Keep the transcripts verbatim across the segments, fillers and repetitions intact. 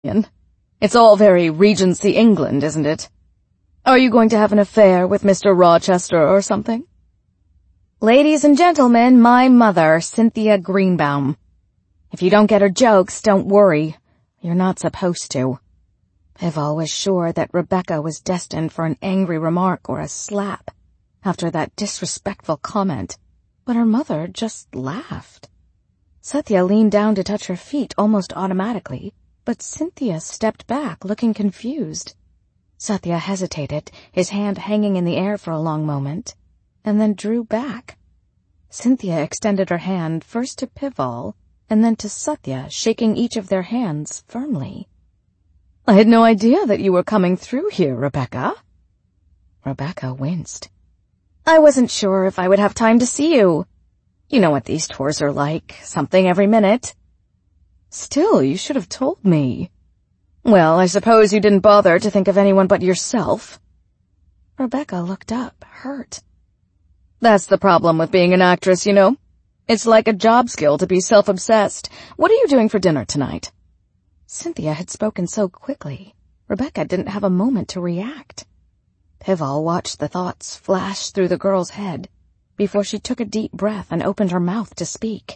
It's all very Regency England, isn't it? Are you going to have an affair with Mister Rochester or something? Ladies and gentlemen, my mother, Cynthia Greenbaum. If you don't get her jokes, don't worry. You're not supposed to. Pival was sure that Rebecca was destined for an angry remark or a slap after that disrespectful comment, but her mother just laughed. Sathya leaned down to touch her feet almost automatically, but Cynthia stepped back, looking confused. Sathya hesitated, his hand hanging in the air for a long moment, and then drew back. Cynthia extended her hand first to Pival and then to Sathya, shaking each of their hands firmly. I had no idea that you were coming through here, Rebecca. Rebecca winced. I wasn't sure if I would have time to see you. You know what these tours are like, something every minute. Still, you should have told me. Well, I suppose you didn't bother to think of anyone but yourself. Rebecca looked up, hurt. That's the problem with being an actress, you know. It's like a job skill to be self-obsessed. What are you doing for dinner tonight? Cynthia had spoken so quickly, Rebecca didn't have a moment to react. Pival watched the thoughts flash through the girl's head before she took a deep breath and opened her mouth to speak.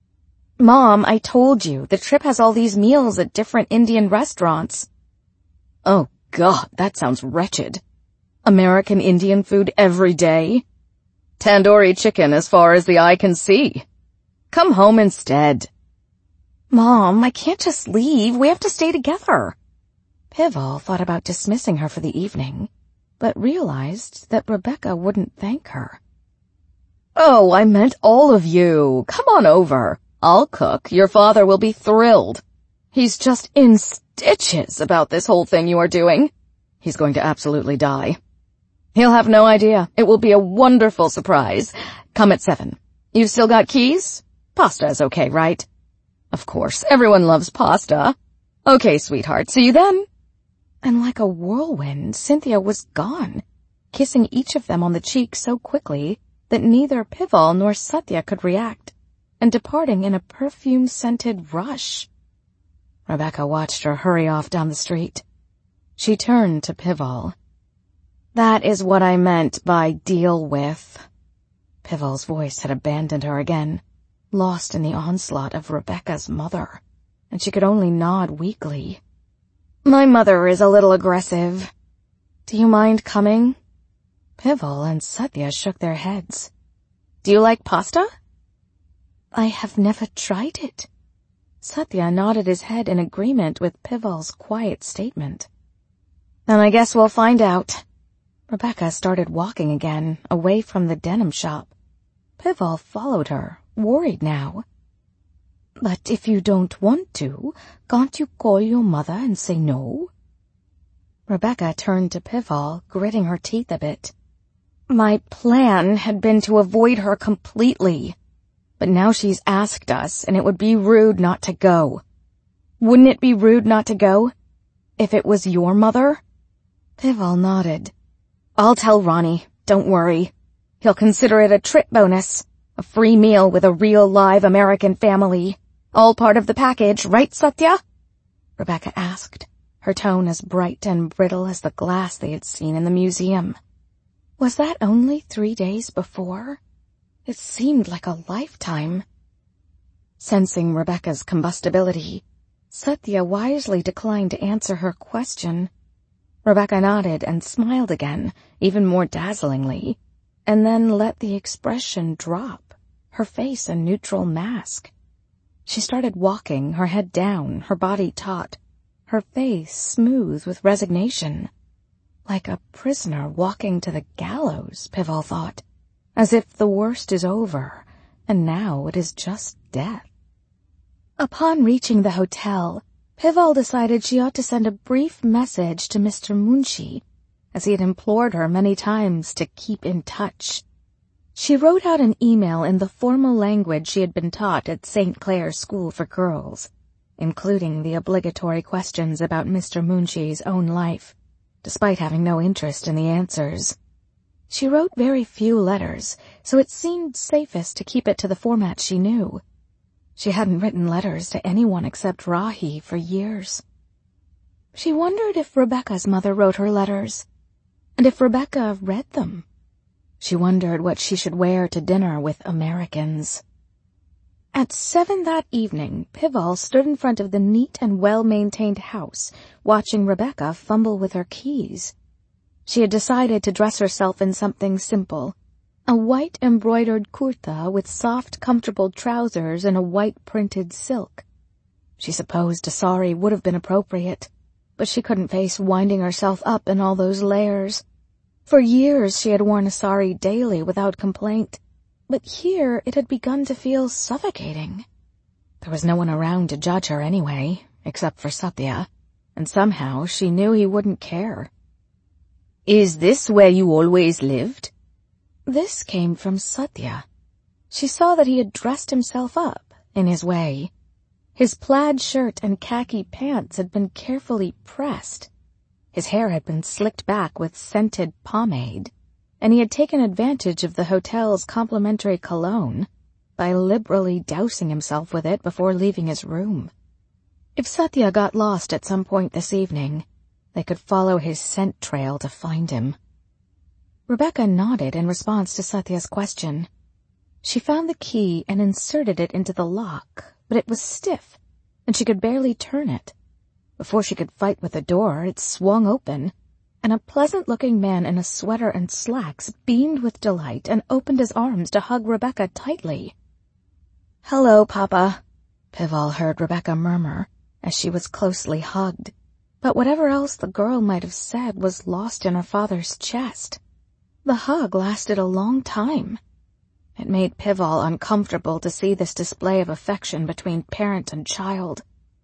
Mom, I told you, the trip has all these meals at different Indian restaurants. Oh, God, that sounds wretched. American Indian food every day? Tandoori chicken as far as the eye can see. Come home instead. Mom, I can't just leave. We have to stay together. Pival thought about dismissing her for the evening, but realized that Rebecca wouldn't thank her. Oh, I meant all of you. Come on over. I'll cook. Your father will be thrilled. He's just in stitches about this whole thing you are doing. He's going to absolutely die. He'll have no idea. It will be a wonderful surprise. Come at seven. You've still got keys? Pasta is okay, right? Of course, everyone loves pasta. Okay, sweetheart, see you then. And like a whirlwind, Cynthia was gone, kissing each of them on the cheek so quickly that neither Pival nor Sathya could react, and departing in a perfume-scented rush. Rebecca watched her hurry off down the street. She turned to Pival. That is what I meant by deal with. Pival's voice had abandoned her again, lost in the onslaught of Rebecca's mother, and she could only nod weakly. My mother is a little aggressive. Do you mind coming? Pival and Sathya shook their heads. Do you like pasta? I have never tried it. Sathya nodded his head in agreement with Pival's quiet statement. Then I guess we'll find out. Rebecca started walking again, away from the denim shop. Pival followed her, worried now. But if you don't want to, can't you call your mother and say no? Rebecca turned to Pival, gritting her teeth a bit. My plan had been to avoid her completely. But now she's asked us, and it would be rude not to go. Wouldn't it be rude not to go? If it was your mother? Pival nodded. I'll tell Ronnie, don't worry. He'll consider it a trip bonus, a free meal with a real live American family. All part of the package, right, Sathya? Rebecca asked, her tone as bright and brittle as the glass they had seen in the museum. Was that only three days before? It seemed like a lifetime. Sensing Rebecca's combustibility, Sathya wisely declined to answer her question. Rebecca nodded and smiled again, even more dazzlingly, and then let the expression drop, her face a neutral mask. She started walking, her head down, her body taut, her face smooth with resignation. Like a prisoner walking to the gallows, Pival thought, as if the worst is over, and now it is just death. Upon reaching the hotel, Pival decided she ought to send a brief message to Mister Munshi, as he had implored her many times to keep in touch. She wrote out an email in the formal language she had been taught at Saint Clair's School for Girls, including the obligatory questions about Mister Munshi's own life, despite having no interest in the answers. She wrote very few letters, so it seemed safest to keep it to the format she knew. She hadn't written letters to anyone except Rahi for years. She wondered if Rebecca's mother wrote her letters, and if Rebecca read them. She wondered what she should wear to dinner with Americans. At seven that evening, Pival stood in front of the neat and well-maintained house, watching Rebecca fumble with her keys. She had decided to dress herself in something simple, a white embroidered kurta with soft, comfortable trousers and a white printed silk. She supposed a sari would have been appropriate, but she couldn't face winding herself up in all those layers. For years she had worn a sari daily without complaint, but here it had begun to feel suffocating. There was no one around to judge her anyway, except for Satya, and somehow she knew he wouldn't care. "Is this where you always lived?" This came from Satya. She saw that he had dressed himself up, in his way. His plaid shirt and khaki pants had been carefully pressed. His hair had been slicked back with scented pomade, and he had taken advantage of the hotel's complimentary cologne by liberally dousing himself with it before leaving his room. If Satya got lost at some point this evening, they could follow his scent trail to find him. Rebecca nodded in response to Satya's question. She found the key and inserted it into the lock, but it was stiff, and she could barely turn it. Before she could fight with the door, it swung open, and a pleasant-looking man in a sweater and slacks beamed with delight and opened his arms to hug Rebecca tightly. "Hello, Papa," Pival heard Rebecca murmur as she was closely hugged, but whatever else the girl might have said was lost in her father's chest. The hug lasted a long time. It made Pival uncomfortable to see this display of affection between parent and child.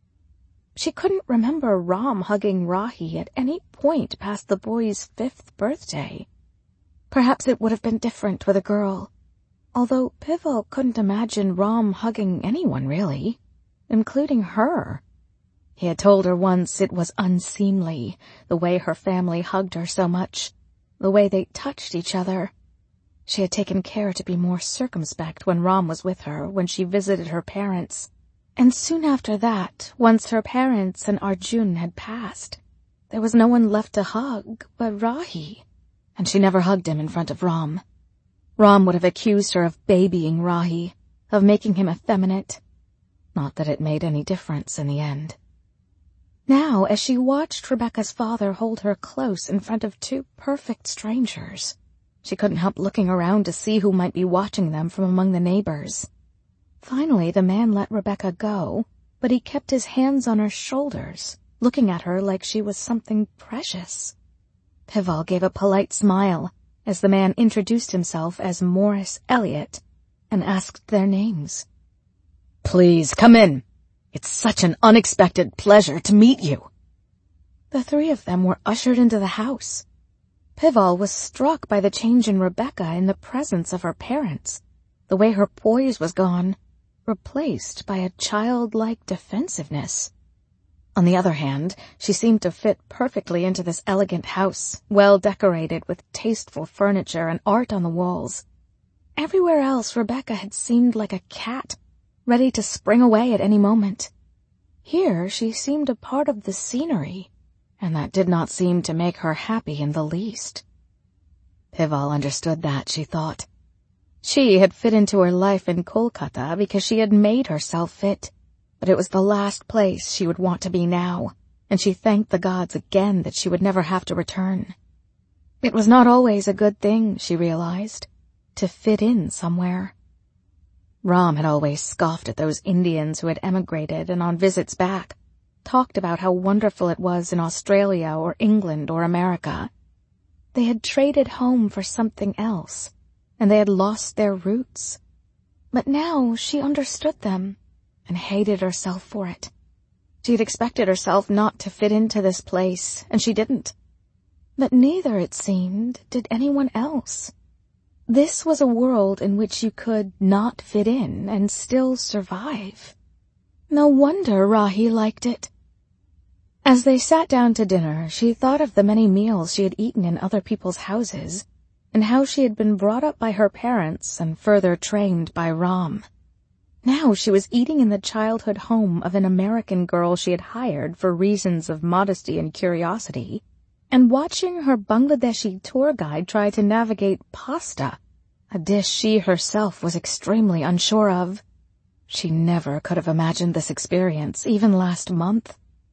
She couldn't remember Ram hugging Rahi at any point past the boy's fifth birthday. Perhaps it would have been different with a girl, although Pival couldn't imagine Ram hugging anyone really, including her. He had told her once it was unseemly, the way her family hugged her so much, the way they touched each other. She had taken care to be more circumspect when Ram was with her, when she visited her parents. And soon after that, once her parents and Arjun had passed, there was no one left to hug but Rahi, and she never hugged him in front of Ram. Ram would have accused her of babying Rahi, of making him effeminate. Not that it made any difference in the end. Now, as she watched Rebecca's father hold her close in front of two perfect strangers, she couldn't help looking around to see who might be watching them from among the neighbors. Finally, the man let Rebecca go, but he kept his hands on her shoulders, looking at her like she was something precious. Pival gave a polite smile as the man introduced himself as Morris Elliot and asked their names. "Please, come in. It's such an unexpected pleasure to meet you." The three of them were ushered into the house. Pival was struck by the change in Rebecca in the presence of her parents, the way her poise was gone, replaced by a childlike defensiveness. On the other hand, she seemed to fit perfectly into this elegant house, well decorated with tasteful furniture and art on the walls. Everywhere else, Rebecca had seemed like a cat, ready to spring away at any moment. Here she seemed a part of the scenery, and that did not seem to make her happy in the least. Pival understood that, she thought. She had fit into her life in Kolkata because she had made herself fit, but it was the last place she would want to be now, and she thanked the gods again that she would never have to return. It was not always a good thing, she realized, to fit in somewhere. Ram had always scoffed at those Indians who had emigrated and on visits back, talked about how wonderful it was in Australia or England or America. They had traded home for something else, and they had lost their roots. But now she understood them and hated herself for it. She had expected herself not to fit into this place, and she didn't. But neither, it seemed, did anyone else. This was a world in which you could not fit in and still survive. No wonder Rahi liked it. As they sat down to dinner, she thought of the many meals she had eaten in other people's houses, and how she had been brought up by her parents and further trained by Ram. Now she was eating in the childhood home of an American girl she had hired for reasons of modesty and curiosity, and watching her Bangladeshi tour guide try to navigate pasta, a dish she herself was extremely unsure of. She never could have imagined this experience, even last month.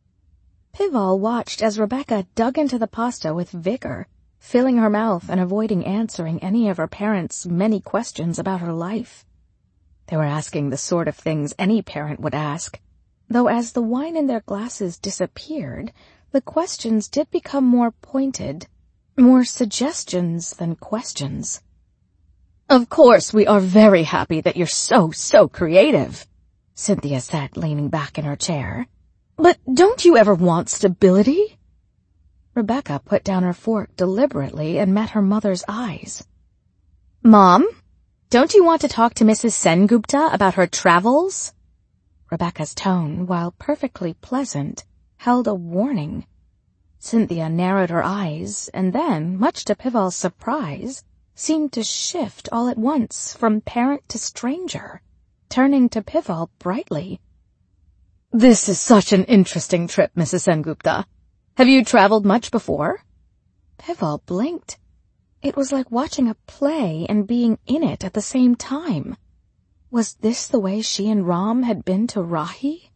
Pival watched as Rebecca dug into the pasta with vigor, filling her mouth and avoiding answering any of her parents' many questions about her life. They were asking the sort of things any parent would ask, though as the wine in their glasses disappeared, the questions did become more pointed, more suggestions than questions. "Of course, we are very happy that you're so, so creative," Cynthia said, leaning back in her chair. "But don't you ever want stability?" Rebecca put down her fork deliberately and met her mother's eyes. "Mom, don't you want to talk to Missus Sengupta about her travels?" Rebecca's tone, while perfectly pleasant, held a warning. Cynthia narrowed her eyes and then, much to Pival's surprise, seemed to shift all at once from parent to stranger, turning to Pival brightly. "This is such an interesting trip, Missus Sengupta. Have you traveled much before?" Pival blinked. It was like watching a play and being in it at the same time. Was this the way she and Ram had been to Rahi?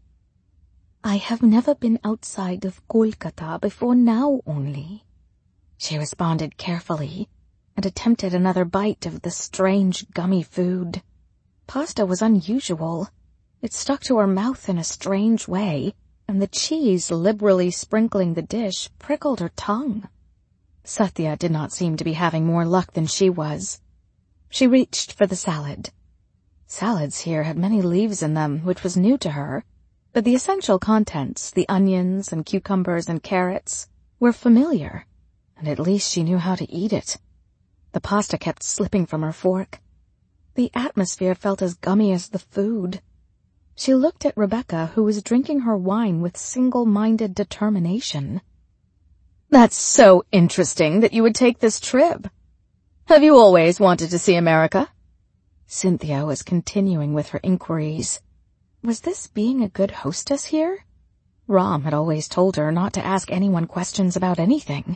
"I have never been outside of Kolkata before now only," she responded carefully, and attempted another bite of the strange gummy food. Pasta was unusual. It stuck to her mouth in a strange way, and the cheese liberally sprinkling the dish prickled her tongue. Sathya did not seem to be having more luck than she was. She reached for the salad. Salads here had many leaves in them, which was new to her, but the essential contents, the onions and cucumbers and carrots, were familiar, and at least she knew how to eat it. The pasta kept slipping from her fork. The atmosphere felt as gummy as the food. She looked at Rebecca, who was drinking her wine with single-minded determination. "That's so interesting that you would take this trip. Have you always wanted to see America?" Cynthia was continuing with her inquiries. Was this being a good hostess here? Ram had always told her not to ask anyone questions about anything.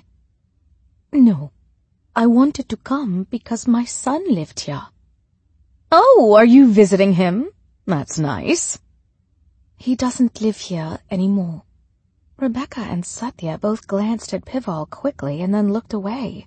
"No, I wanted to come because my son lived here." "Oh, are you visiting him? That's nice." "He doesn't live here anymore." Rebecca and Sathya both glanced at Pival quickly and then looked away.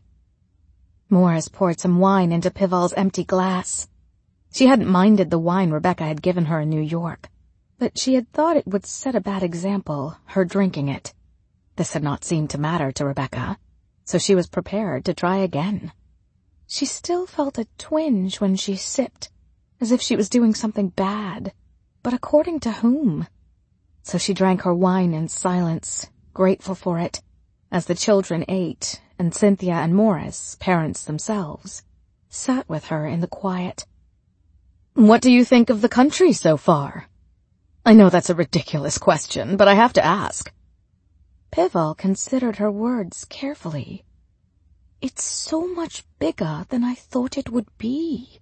Morris poured some wine into Pival's empty glass. She hadn't minded the wine Rebecca had given her in New York, but she had thought it would set a bad example, her drinking it. This had not seemed to matter to Rebecca, so she was prepared to try again. She still felt a twinge when she sipped, as if she was doing something bad, but according to whom? So she drank her wine in silence, grateful for it, as the children ate, and Cynthia and Morris, parents themselves, sat with her in the quiet. "What do you think of the country so far?" "I know that's a ridiculous question, but I have to ask." Pival considered her words carefully. "It's so much bigger than I thought it would be."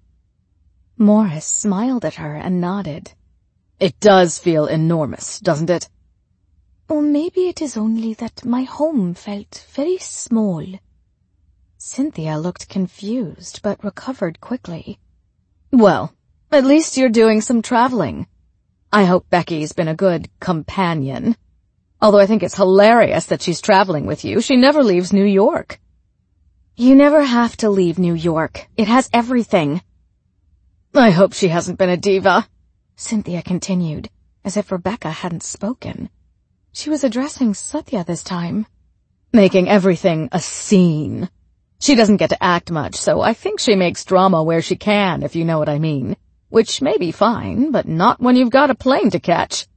Morris smiled at her and nodded. "It does feel enormous, doesn't it?" "Or maybe it is only that my home felt very small." Cynthia looked confused, but recovered quickly. "Well, at least you're doing some traveling. I hope Becky's been a good companion. Although I think it's hilarious that she's traveling with you. She never leaves New York." "You never have to leave New York. It has everything." "I hope she hasn't been a diva," Cynthia continued, as if Rebecca hadn't spoken. She was addressing Sathya this time. "Making everything a scene. She doesn't get to act much, so I think she makes drama where she can, if you know what I mean. Which may be fine, but not when you've got a plane to catch."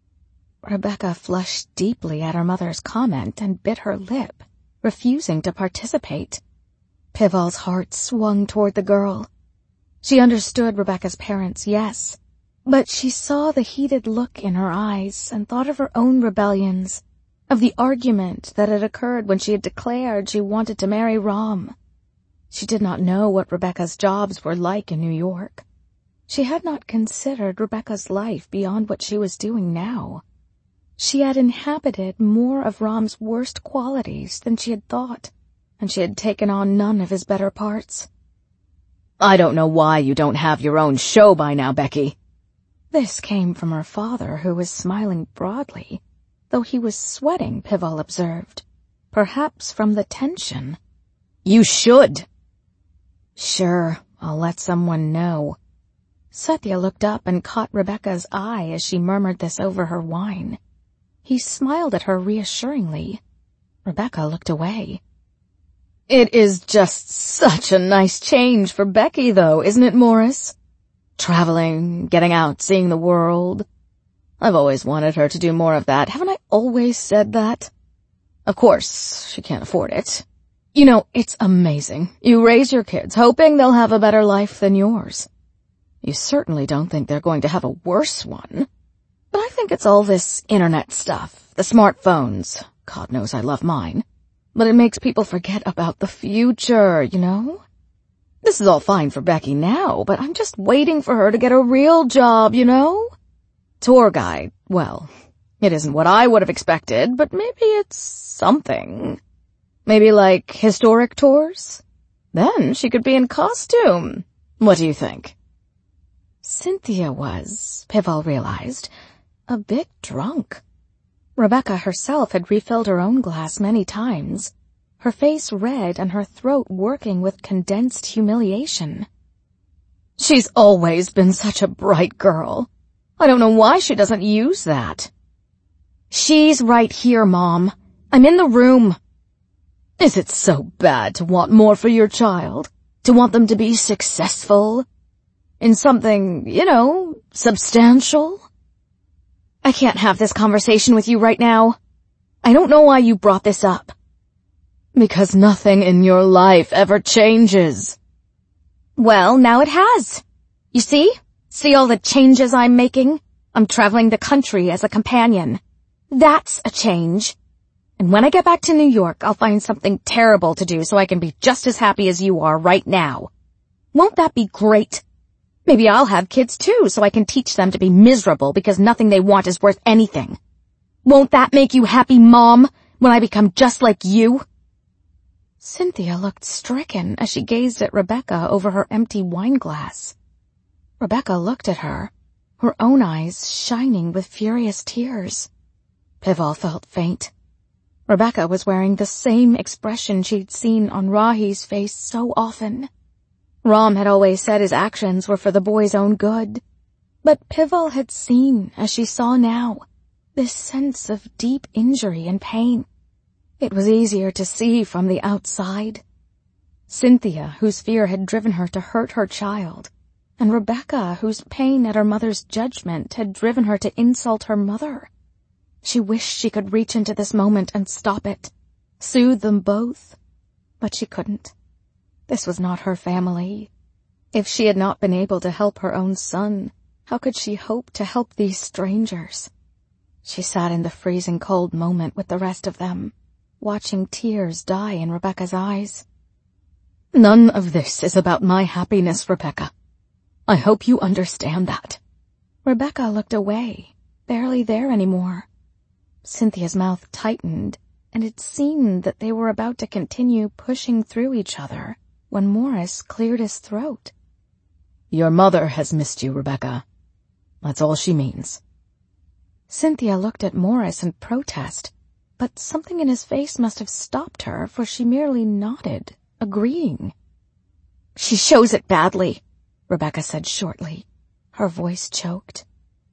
Rebecca flushed deeply at her mother's comment and bit her lip, refusing to participate. Pival's heart swung toward the girl. She understood Rebecca's parents, yes, but she saw the heated look in her eyes and thought of her own rebellions, of the argument that had occurred when she had declared she wanted to marry Ram. She did not know what Rebecca's jobs were like in New York. She had not considered Rebecca's life beyond what she was doing now. She had inhabited more of Rom's worst qualities than she had thought, and she had taken on none of his better parts. "I don't know why you don't have your own show by now, Becky." This came from her father, who was smiling broadly, though he was sweating, Pival observed, perhaps from the tension. "You should." "Sure, I'll let someone know." Satya looked up and caught Rebecca's eye as she murmured this over her wine. He smiled at her reassuringly. Rebecca looked away. "It is just such a nice change for Becky, though, isn't it, Morris? Traveling, getting out, seeing the world. I've always wanted her to do more of that. Haven't I always said that? Of course, she can't afford it. You know, it's amazing. You raise your kids hoping they'll have a better life than yours. You certainly don't think they're going to have a worse one. But I think it's all this internet stuff, the smartphones. God knows I love mine. But it makes people forget about the future, you know? This is all fine for Becky now, but I'm just waiting for her to get a real job, you know? Tour guide, well, it isn't what I would have expected, but maybe it's something. Maybe like historic tours? Then she could be in costume. What do you think? Cynthia was, Pival realized, a bit drunk. Rebecca herself had refilled her own glass many times, her face red and her throat working with condensed humiliation. She's always been such a bright girl. I don't know why she doesn't use that. She's right here, Mom. I'm in the room. Is it so bad to want more for your child? To want them to be successful? In something, you know, substantial? I can't have this conversation with you right now. I don't know why you brought this up. Because nothing in your life ever changes. Well, now it has. You see? See all the changes I'm making? I'm traveling the country as a companion. That's a change. And when I get back to New York, I'll find something terrible to do so I can be just as happy as you are right now. Won't that be great? Maybe I'll have kids too, so I can teach them to be miserable because nothing they want is worth anything. Won't that make you happy, Mom, when I become just like you? Cynthia looked stricken as she gazed at Rebecca over her empty wine glass. Rebecca looked at her, her own eyes shining with furious tears. Pival felt faint. Rebecca was wearing the same expression she'd seen on Rahi's face so often. Rom had always said his actions were for the boy's own good, but Pival had seen, as she saw now, this sense of deep injury and pain. It was easier to see from the outside. Cynthia, whose fear had driven her to hurt her child, and Rebecca, whose pain at her mother's judgment had driven her to insult her mother. She wished she could reach into this moment and stop it, soothe them both, but she couldn't. This was not her family. If she had not been able to help her own son, how could she hope to help these strangers? She sat in the freezing cold moment with the rest of them, watching tears die in Rebecca's eyes. None of this is about my happiness, Rebecca. I hope you understand that. Rebecca looked away, barely there anymore. Cynthia's mouth tightened, and it seemed that they were about to continue pushing through each other when Morris cleared his throat. Your mother has missed you, Rebecca. That's all she means. Cynthia looked at Morris in protest, but something in his face must have stopped her, for she merely nodded, agreeing. She shows it badly, Rebecca said shortly. Her voice choked.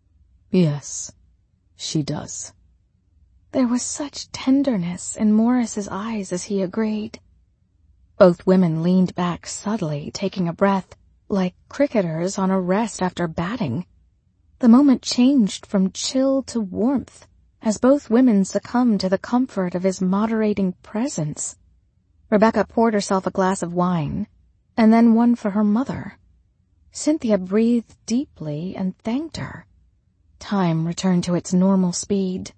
Yes, she does. There was such tenderness in Morris's eyes as he agreed. Both women leaned back subtly, taking a breath, like cricketers on a rest after batting. The moment changed from chill to warmth, as both women succumbed to the comfort of his moderating presence. Rebecca poured herself a glass of wine, and then one for her mother. Cynthia breathed deeply and thanked her. Time returned to its normal speed.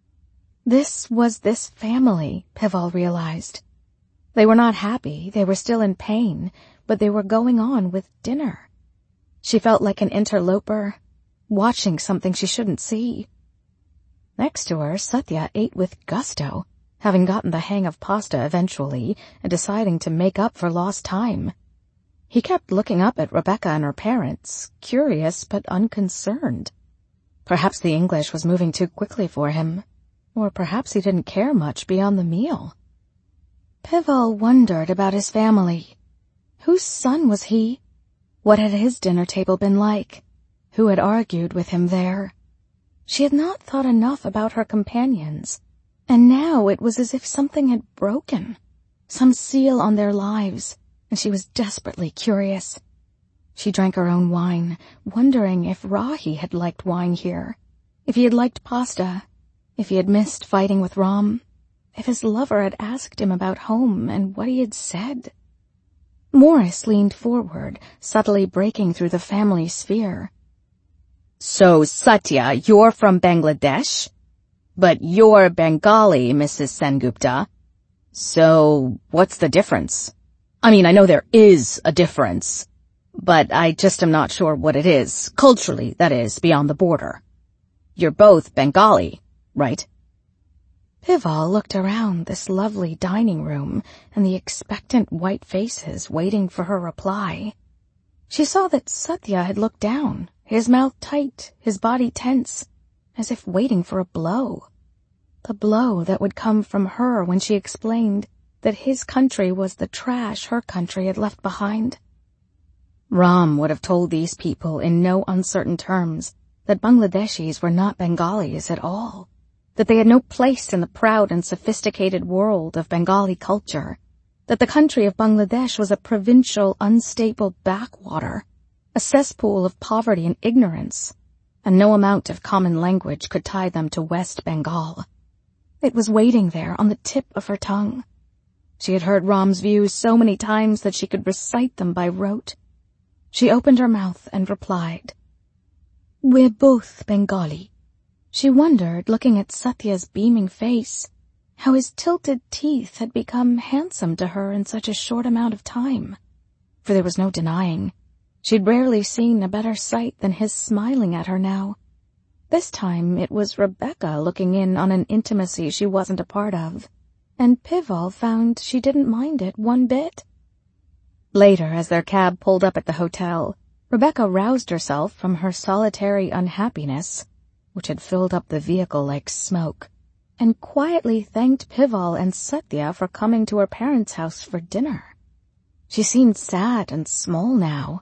This was this family, Pival realized. They were not happy, they were still in pain, but they were going on with dinner. She felt like an interloper, watching something she shouldn't see. Next to her, Satya ate with gusto, having gotten the hang of pasta eventually and deciding to make up for lost time. He kept looking up at Rebecca and her parents, curious but unconcerned. Perhaps the English was moving too quickly for him, or perhaps he didn't care much beyond the meal. Pival wondered about his family. Whose son was he? What had his dinner table been like? Who had argued with him there? She had not thought enough about her companions, and now it was as if something had broken, some seal on their lives, and she was desperately curious. She drank her own wine, wondering if Rahi had liked wine here, if he had liked pasta, if he had missed fighting with Ram, if his lover had asked him about home and what he had said. Morris leaned forward, subtly breaking through the family sphere. So, Satya, you're from Bangladesh? But you're Bengali, Missus Sengupta. So, what's the difference? I mean, I know there is a difference, but I just am not sure what it is, culturally, that is, beyond the border. You're both Bengali, right? Pival looked around this lovely dining room and the expectant white faces waiting for her reply. She saw that Satya had looked down, his mouth tight, his body tense, as if waiting for a blow. The blow that would come from her when she explained that his country was the trash her country had left behind. Ram would have told these people in no uncertain terms that Bangladeshis were not Bengalis at all, that they had no place in the proud and sophisticated world of Bengali culture, that the country of Bangladesh was a provincial, unstable backwater, a cesspool of poverty and ignorance, and no amount of common language could tie them to West Bengal. It was waiting there on the tip of her tongue. She had heard Ram's views so many times that she could recite them by rote. She opened her mouth and replied, "We're both Bengali." She wondered, looking at Satya's beaming face, how his tilted teeth had become handsome to her in such a short amount of time. For there was no denying, she'd rarely seen a better sight than his smiling at her now. This time it was Rebecca looking in on an intimacy she wasn't a part of, and Pival found she didn't mind it one bit. Later, as their cab pulled up at the hotel, Rebecca roused herself from her solitary unhappiness, which had filled up the vehicle like smoke, and quietly thanked Pival and Satya for coming to her parents' house for dinner. She seemed sad and small now.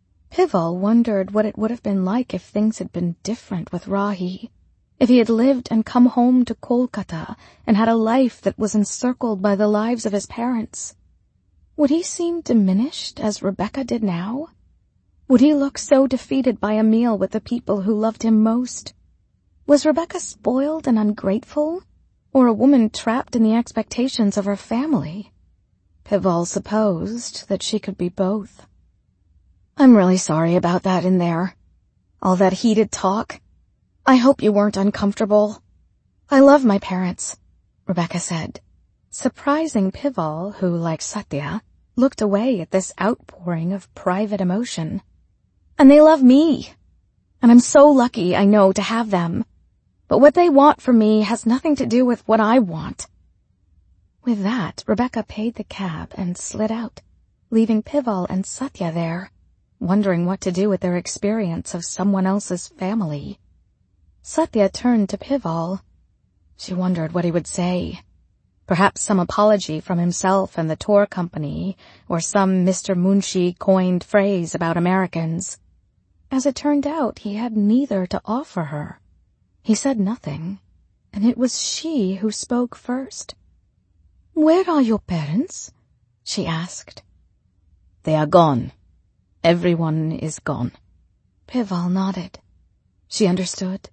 Pival wondered what it would have been like if things had been different with Rahi, if he had lived and come home to Kolkata and had a life that was encircled by the lives of his parents. Would he seem diminished as Rebecca did now? Would he look so defeated by a meal with the people who loved him most? Was Rebecca spoiled and ungrateful, or a woman trapped in the expectations of her family? Pival supposed that she could be both. "I'm really sorry about that in there. All that heated talk. I hope you weren't uncomfortable. I love my parents," Rebecca said, surprising Pival, who, like Satya, looked away at this outpouring of private emotion. "And they love me. And I'm so lucky, I know, to have them. But what they want from me has nothing to do with what I want." With that, Rebecca paid the cab and slid out, leaving Pival and Satya there, wondering what to do with their experience of someone else's family. Satya turned to Pival. She wondered what he would say. Perhaps some apology from himself and the tour company, or some Mister Munshi coined phrase about Americans. As it turned out, he had neither to offer her. He said nothing, and it was she who spoke first. "Where are your parents?" she asked. "They are gone. Everyone is gone." Pival nodded. She understood.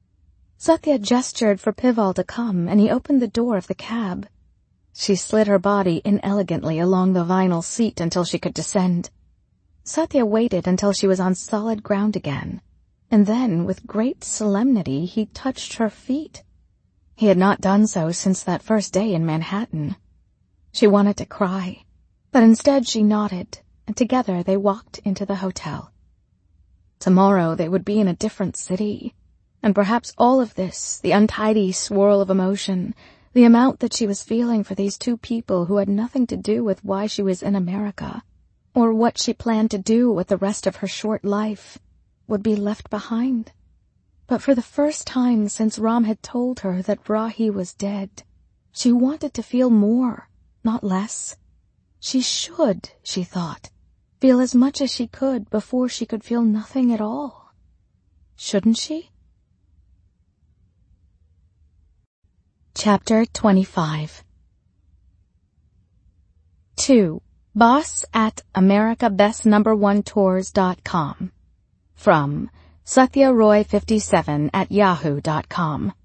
Satya gestured for Pival to come, and he opened the door of the cab. She slid her body inelegantly along the vinyl seat until she could descend. Satya waited until she was on solid ground again, and then, with great solemnity, he touched her feet. He had not done so since that first day in Manhattan. She wanted to cry, but instead she nodded, and together they walked into the hotel. Tomorrow they would be in a different city. And perhaps all of this, the untidy swirl of emotion, the amount that she was feeling for these two people who had nothing to do with why she was in America, or what she planned to do with the rest of her short life, would be left behind. But for the first time since Ram had told her that Rahi was dead, she wanted to feel more, not less. She should, she thought, feel as much as she could before she could feel nothing at all. Shouldn't she? Chapter twenty-five. two. Boss at America Best Number One Tours dot com. From Satya Roy fifty-seven at yahoo dot com.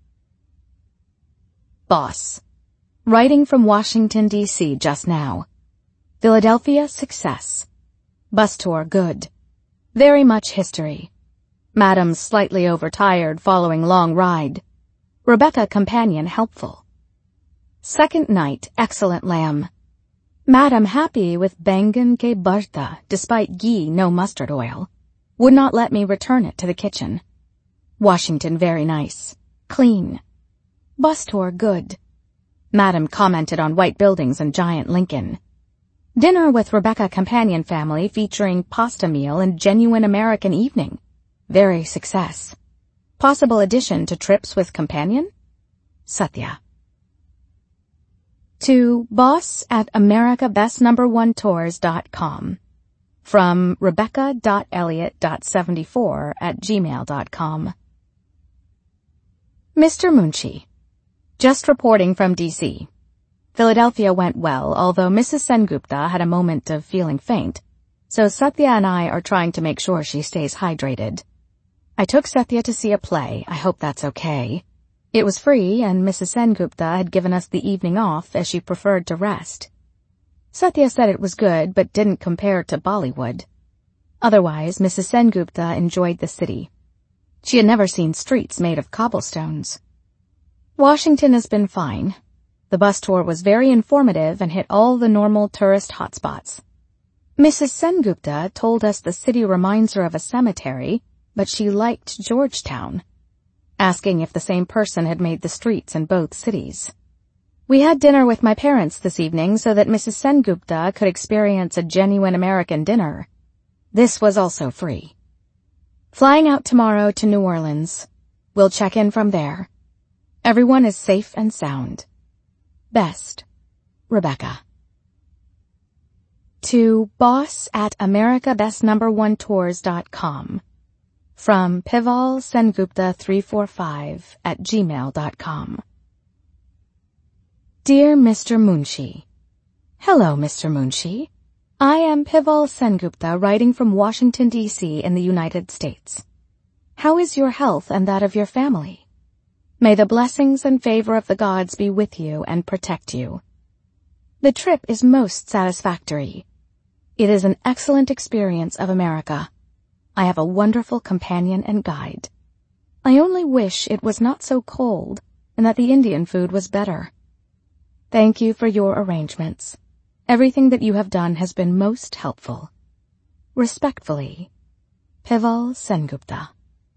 Boss. Writing from Washington, D C just now. Philadelphia, success. Bus tour, good. Very much history. Madam slightly overtired following long ride. Rebecca companion helpful. Second night, excellent lamb. Madam happy with bangan ke bharta despite ghee, no mustard oil. Would not let me return it to the kitchen. Washington very nice. Clean. Bus tour good. Madam commented on white buildings and giant Lincoln. Dinner with Rebecca companion family featuring pasta meal and genuine American evening. Very success. Possible addition to trips with companion? Satya. To Boss at America Best Number One Tours dot com. From Rebecca dot Elliott dot seventy-four at gmail dot com. Mister Munshi. Just reporting from D C. Philadelphia went well, although Missus Sengupta had a moment of feeling faint, so Satya and I are trying to make sure she stays hydrated. I took Satya to see a play. I hope that's okay. It was free, and Missus Sengupta had given us the evening off as she preferred to rest. Satya said it was good, but didn't compare to Bollywood. Otherwise, Missus Sengupta enjoyed the city. She had never seen streets made of cobblestones. Washington has been fine. The bus tour was very informative and hit all the normal tourist hotspots. Missus Sengupta told us the city reminds her of a cemetery, but she liked Georgetown, asking if the same person had made the streets in both cities. We had dinner with my parents this evening so that Missus Sengupta could experience a genuine American dinner. This was also free. Flying out tomorrow to New Orleans. We'll check in from there. Everyone is safe and sound. Best, Rebecca. To Boss at America Best Number One Tours dot com. From Pival Sengupta three four five at gmail dot com. Dear Mister Munshi. Hello, Mister Munshi. I am Pival Sengupta writing from Washington, D C in the United States. How is your health and that of your family? May the blessings and favor of the gods be with you and protect you. The trip is most satisfactory. It is an excellent experience of America. I have a wonderful companion and guide. I only wish it was not so cold and that the Indian food was better. Thank you for your arrangements. Everything that you have done has been most helpful. Respectfully, Pival Sengupta.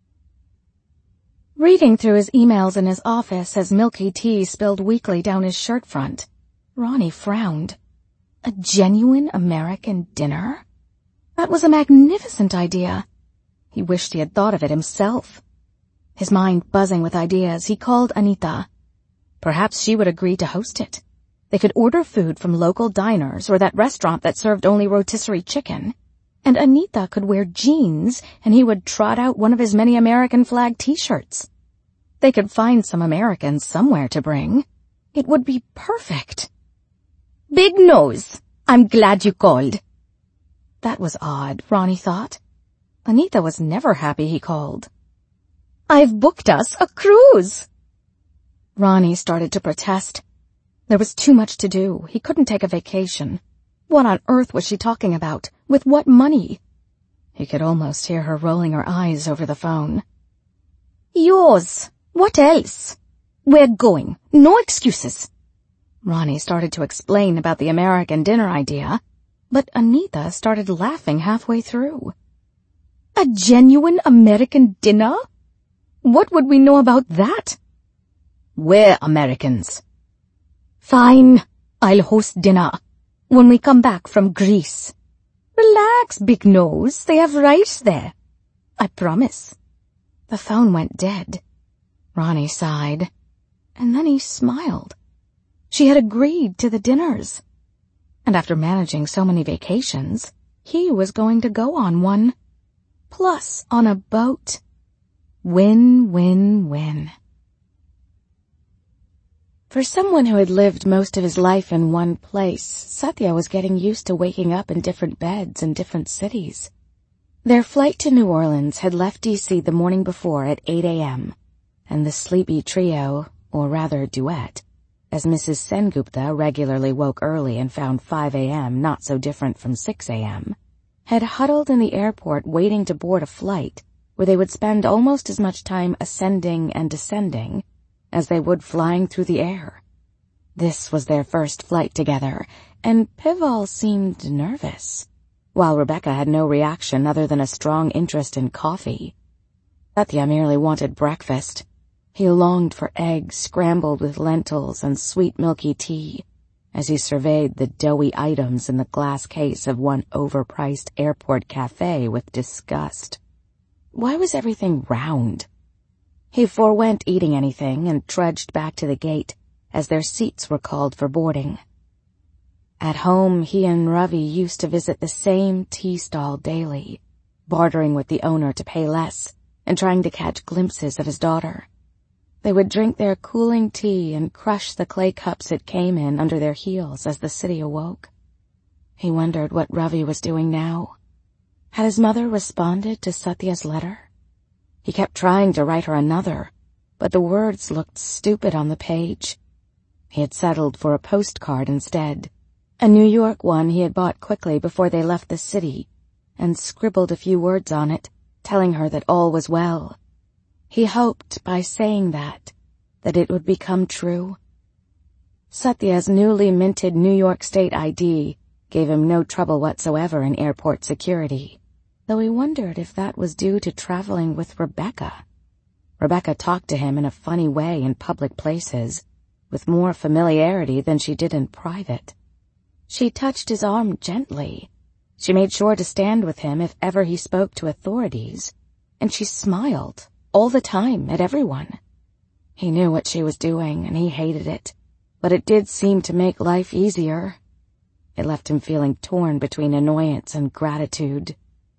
Reading through his emails in his office as milky tea spilled weakly down his shirt front, Ronnie frowned. A genuine American dinner? That was a magnificent idea. He wished he had thought of it himself. His mind buzzing with ideas, he called Anita. Perhaps she would agree to host it. They could order food from local diners or that restaurant that served only rotisserie chicken. And Anita could wear jeans and he would trot out one of his many American flag t-shirts. They could find some Americans somewhere to bring. It would be perfect. Big nose. I'm glad you called. That was odd, Ronnie thought. Anita was never happy he called. I've booked us a cruise. Ronnie started to protest. There was too much to do. He couldn't take a vacation. What on earth was she talking about? With what money? He could almost hear her rolling her eyes over the phone. Yours. What else? We're going. No excuses. Ronnie started to explain about the American dinner idea, but Anita started laughing halfway through. A genuine American dinner? What would we know about that? We're Americans. Fine, I'll host dinner when we come back from Greece. Relax, Big Nose, they have rice there. I promise. The phone went dead. Ronnie sighed, and then he smiled. She had agreed to the dinners. And after managing so many vacations, he was going to go on one. Plus on a boat. Win, win, win. For someone who had lived most of his life in one place, Satya was getting used to waking up in different beds in different cities. Their flight to New Orleans had left D C the morning before at eight a.m., and the sleepy trio, or rather duet, as Missus Sengupta regularly woke early and found five a.m. not so different from six a.m., had huddled in the airport waiting to board a flight where they would spend almost as much time ascending and descending as they would flying through the air. This was their first flight together, and Pival seemed nervous, while Rebecca had no reaction other than a strong interest in coffee. Satya merely wanted breakfast. He longed for eggs scrambled with lentils and sweet milky tea as he surveyed the doughy items in the glass case of one overpriced airport cafe with disgust. Why was everything round? He forewent eating anything and trudged back to the gate as their seats were called for boarding. At home, he and Ravi used to visit the same tea stall daily, bartering with the owner to pay less and trying to catch glimpses of his daughter. They would drink their cooling tea and crush the clay cups it came in under their heels as the city awoke. He wondered what Ravi was doing now. Had his mother responded to Satya's letter? He kept trying to write her another, but the words looked stupid on the page. He had settled for a postcard instead, a New York one he had bought quickly before they left the city, and scribbled a few words on it, telling her that all was well. He hoped, by saying that, that it would become true. Satya's newly minted New York State I D gave him no trouble whatsoever in airport security, though he wondered if that was due to traveling with Rebecca. Rebecca talked to him in a funny way in public places, with more familiarity than she did in private. She touched his arm gently. She made sure to stand with him if ever he spoke to authorities, and she smiled all the time at everyone. He knew what she was doing, and he hated it, but it did seem to make life easier. It left him feeling torn between annoyance and gratitude.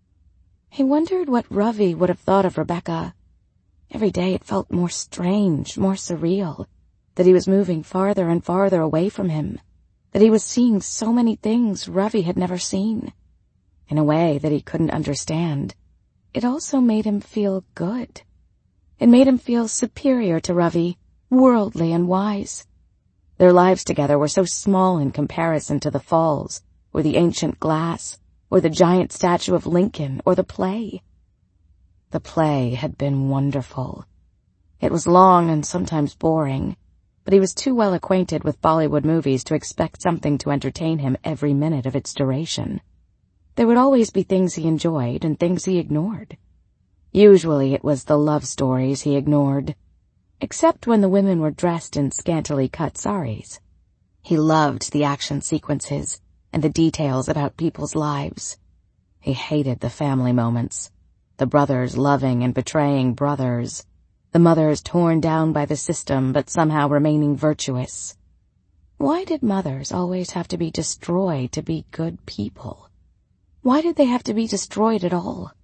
He wondered what Ravi would have thought of Rebecca. Every day it felt more strange, more surreal, that he was moving farther and farther away from him, that he was seeing so many things Ravi had never seen. In a way that he couldn't understand, it also made him feel good. It made him feel superior to Ravi, worldly and wise. Their lives together were so small in comparison to the falls, or the ancient glass, or the giant statue of Lincoln, or the play. The play had been wonderful. It was long and sometimes boring, but he was too well acquainted with Bollywood movies to expect something to entertain him every minute of its duration. There would always be things he enjoyed and things he ignored. Usually it was the love stories he ignored, except when the women were dressed in scantily cut saris. He loved the action sequences and the details about people's lives. He hated the family moments, the brothers loving and betraying brothers, the mothers torn down by the system but somehow remaining virtuous. Why did mothers always have to be destroyed to be good people? Why did they have to be destroyed at all?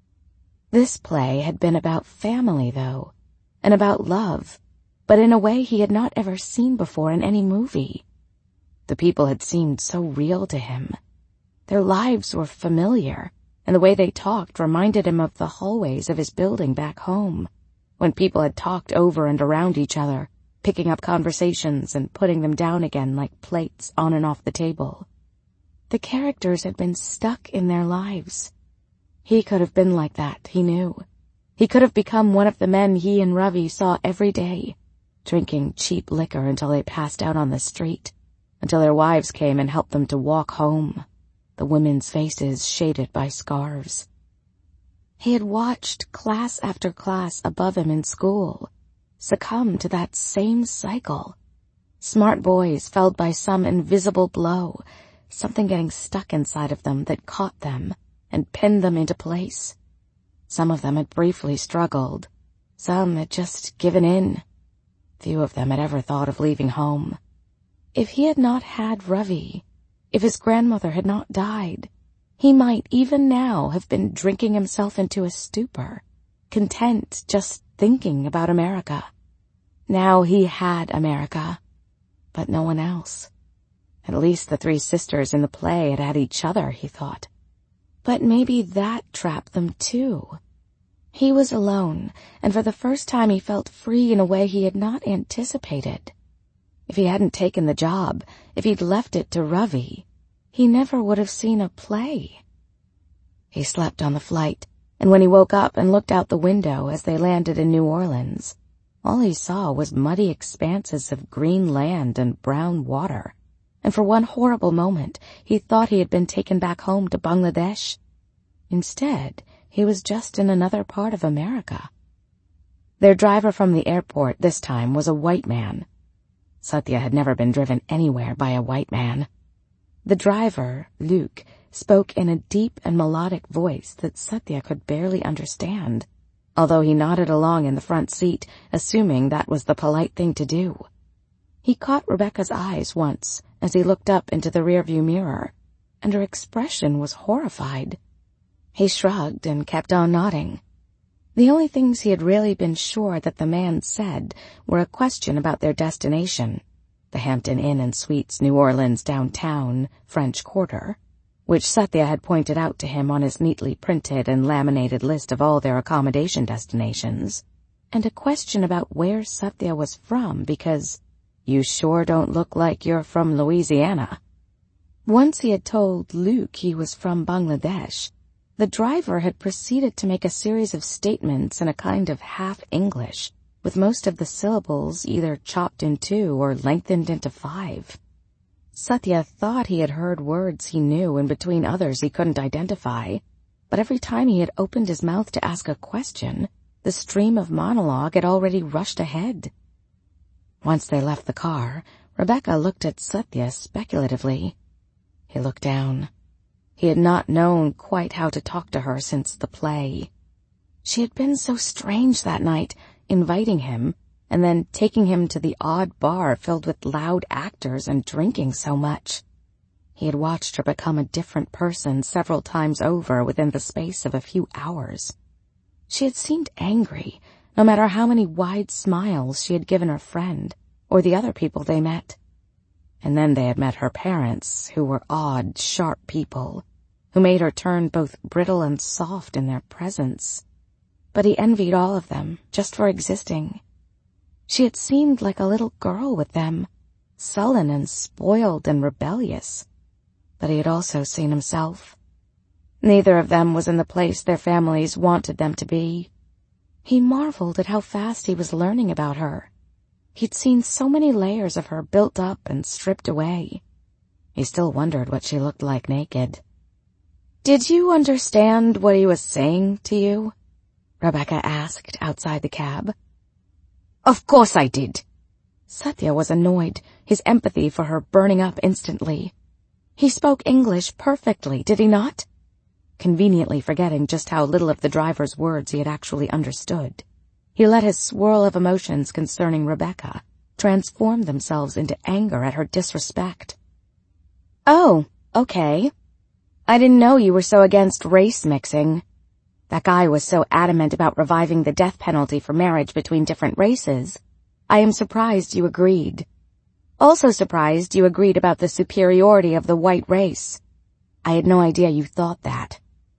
This play had been about family, though, and about love, but in a way he had not ever seen before in any movie. The people had seemed so real to him. Their lives were familiar, and the way they talked reminded him of the hallways of his building back home, when people had talked over and around each other, picking up conversations and putting them down again like plates on and off the table. The characters had been stuck in their lives. He could have been like that, he knew. He could have become one of the men he and Ravi saw every day, drinking cheap liquor until they passed out on the street, until their wives came and helped them to walk home, the women's faces shaded by scarves. He had watched class after class above him in school succumb to that same cycle. Smart boys felled by some invisible blow, something getting stuck inside of them that caught them and pinned them into place. Some of them had briefly struggled. Some had just given in. Few of them had ever thought of leaving home. If he had not had Ravi, if his grandmother had not died, he might even now have been drinking himself into a stupor, content just thinking about America. Now he had America, but no one else. At least the three sisters in the play had had each other, he thought. But maybe that trapped them too. He was alone, and for the first time he felt free in a way he had not anticipated. If he hadn't taken the job, if he'd left it to Ravi, he never would have seen a play. He slept on the flight, and when he woke up and looked out the window as they landed in New Orleans, all he saw was muddy expanses of green land and brown water, and for one horrible moment he thought he had been taken back home to Bangladesh. Instead, he was just in another part of America. Their driver from the airport this time was a white man. Satya had never been driven anywhere by a white man. The driver, Luke, spoke in a deep and melodic voice that Satya could barely understand, although he nodded along in the front seat, assuming that was the polite thing to do. He caught Rebecca's eyes once as he looked up into the rearview mirror, and her expression was horrified. He shrugged and kept on nodding. The only things he had really been sure that the man said were a question about their destination, the Hampton Inn and Suites, New Orleans downtown, French Quarter, which Satya had pointed out to him on his neatly printed and laminated list of all their accommodation destinations, and a question about where Satya was from because, "You sure don't look like you're from Louisiana." Once he had told Luke he was from Bangladesh, the driver had proceeded to make a series of statements in a kind of half-English, with most of the syllables either chopped in two or lengthened into five. Satya thought he had heard words he knew in between others he couldn't identify, but every time he had opened his mouth to ask a question, the stream of monologue had already rushed ahead. Once they left the car, Rebecca looked at Satya speculatively. He looked down. He had not known quite how to talk to her since the play. She had been so strange that night, inviting him, and then taking him to the odd bar filled with loud actors and drinking so much. He had watched her become a different person several times over within the space of a few hours. She had seemed angry, no matter how many wide smiles she had given her friend or the other people they met. And then they had met her parents, who were odd, sharp people, who made her turn both brittle and soft in their presence. But he envied all of them, just for existing. She had seemed like a little girl with them, sullen and spoiled and rebellious. But he had also seen himself. Neither of them was in the place their families wanted them to be. He marveled at how fast he was learning about her. He'd seen so many layers of her built up and stripped away. He still wondered what she looked like naked. "Did you understand what he was saying to you?" Rebecca asked outside the cab. "Of course I did." Satya was annoyed, his empathy for her burning up instantly. He spoke English perfectly, did he not? Conveniently forgetting just how little of the driver's words he had actually understood, he let his swirl of emotions concerning Rebecca transform themselves into anger at her disrespect. "Oh, okay. I didn't know you were so against race mixing. That guy was so adamant about reviving the death penalty for marriage between different races. I am surprised you agreed. Also surprised you agreed about the superiority of the white race. I had no idea you thought that."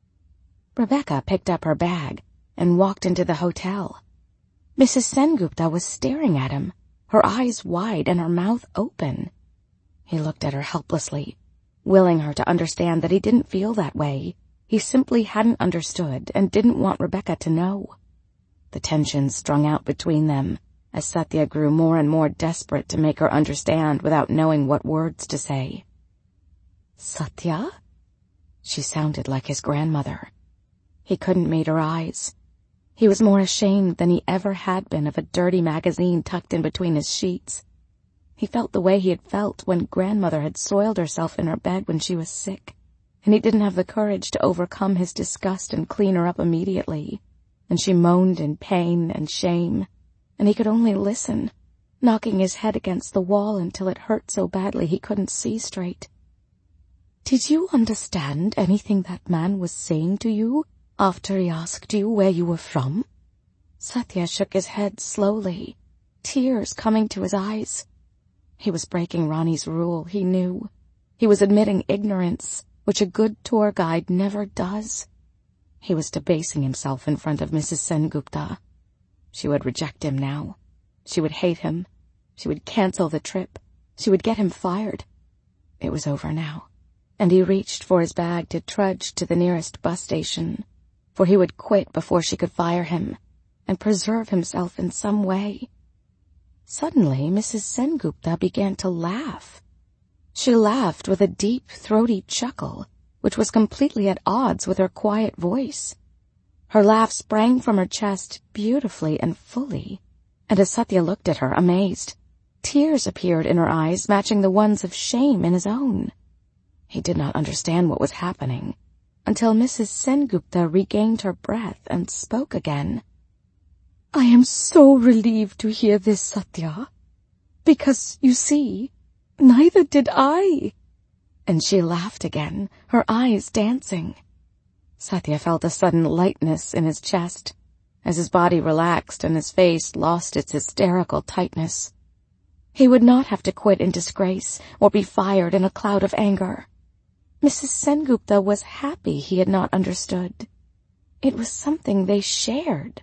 Rebecca picked up her bag and walked into the hotel. Missus Sengupta was staring at him, her eyes wide and her mouth open. He looked at her helplessly, willing her to understand that he didn't feel that way. He simply hadn't understood and didn't want Rebecca to know. The tension strung out between them as Satya grew more and more desperate to make her understand without knowing what words to say. "Satya?" She sounded like his grandmother. He couldn't meet her eyes. He was more ashamed than he ever had been of a dirty magazine tucked in between his sheets. He felt the way he had felt when grandmother had soiled herself in her bed when she was sick, and he didn't have the courage to overcome his disgust and clean her up immediately, and she moaned in pain and shame, and he could only listen, knocking his head against the wall until it hurt so badly he couldn't see straight. "Did you understand anything that man was saying to you after he asked you where you were from?" Satya shook his head slowly, tears coming to his eyes. He was breaking Ronnie's rule, he knew. He was admitting ignorance, which a good tour guide never does. He was debasing himself in front of Missus Sengupta. She would reject him now. She would hate him. She would cancel the trip. She would get him fired. It was over now, and he reached for his bag to trudge to the nearest bus station, for he would quit before she could fire him, and preserve himself in some way. Suddenly, Missus Sengupta began to laugh. She laughed with a deep, throaty chuckle, which was completely at odds with her quiet voice. Her laugh sprang from her chest beautifully and fully, and as Satya looked at her, amazed, tears appeared in her eyes, matching the ones of shame in his own. He did not understand what was happening, until Missus Sengupta regained her breath and spoke again. "I am so relieved to hear this, Satya, because, you see, neither did I." And she laughed again, her eyes dancing. Satya felt a sudden lightness in his chest, as his body relaxed and his face lost its hysterical tightness. He would not have to quit in disgrace or be fired in a cloud of anger. Missus Sengupta was happy he had not understood. It was something they shared.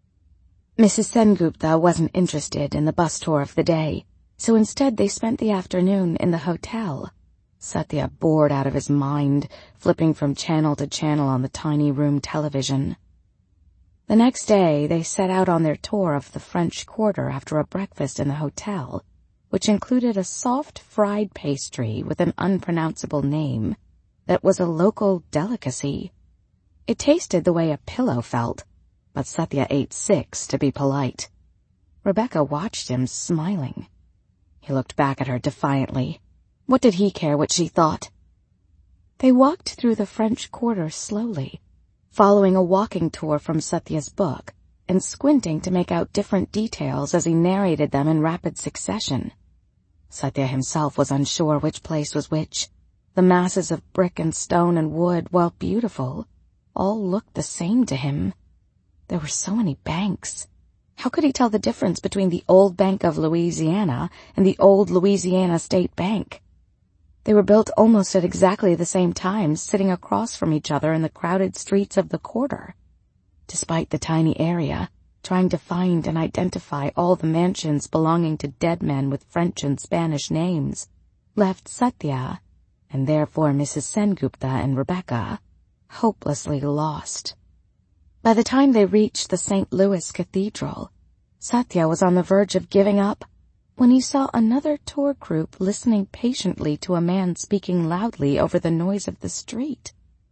Missus Sengupta wasn't interested in the bus tour of the day, so instead they spent the afternoon in the hotel. Satya bored out of his mind, flipping from channel to channel on the tiny room television. The next day they set out on their tour of the French Quarter after a breakfast in the hotel, which included a soft fried pastry with an unpronounceable name that was a local delicacy. It tasted the way a pillow felt, but Satya ate six to be polite. Rebecca watched him, smiling. He looked back at her defiantly. What did he care what she thought? They walked through the French Quarter slowly, following a walking tour from Satya's book and squinting to make out different details as he narrated them in rapid succession. Satya himself was unsure which place was which. The masses of brick and stone and wood, while beautiful, all looked the same to him. There were so many banks. How could he tell the difference between the old Bank of Louisiana and the old Louisiana State Bank? They were built almost at exactly the same time, sitting across from each other in the crowded streets of the quarter. Despite the tiny area, trying to find and identify all the mansions belonging to dead men with French and Spanish names, left Satya, and therefore Missus Sengupta and Rebecca, hopelessly lost. By the time they reached the Saint Louis Cathedral, Satya was on the verge of giving up when he saw another tour group listening patiently to a man speaking loudly over the noise of the street.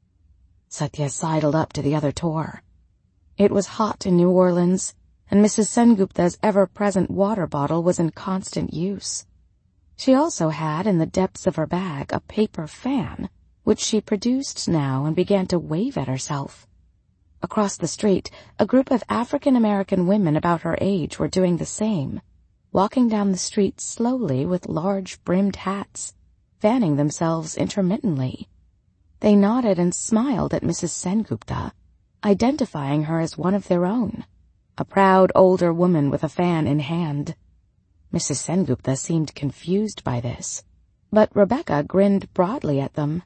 Satya sidled up to the other tour. It was hot in New Orleans, and Missus Sengupta's ever-present water bottle was in constant use. She also had in the depths of her bag a paper fan, which she produced now and began to wave at herself. Across the street, a group of African-American women about her age were doing the same, walking down the street slowly with large brimmed hats, fanning themselves intermittently. They nodded and smiled at Missus Sengupta, identifying her as one of their own, a proud older woman with a fan in hand. Missus Sengupta seemed confused by this, but Rebecca grinned broadly at them.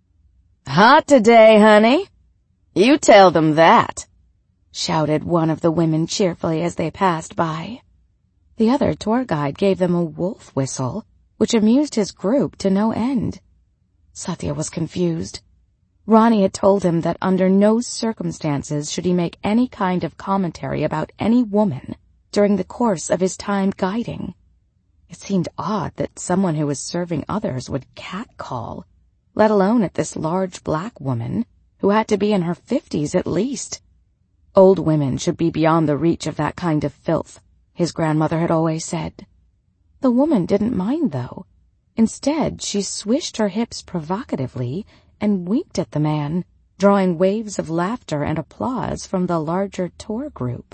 "Hot today, honey. You tell them that," shouted one of the women cheerfully as they passed by. The other tour guide gave them a wolf whistle, which amused his group to no end. Satya was confused. Ronnie had told him that under no circumstances should he make any kind of commentary about any woman during the course of his time guiding. It seemed odd that someone who was serving others would catcall, let alone at this large black woman, who had to be in her fifties at least. Old women should be beyond the reach of that kind of filth, his grandmother had always said. The woman didn't mind, though. Instead, she swished her hips provocatively and winked at the man, drawing waves of laughter and applause from the larger tour group.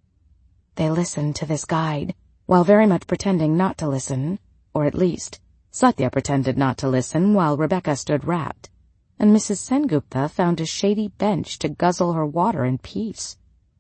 They listened to this guide, while very much pretending not to listen, or at least, Satya pretended not to listen while Rebecca stood rapt, and Missus Sengupta found a shady bench to guzzle her water in peace.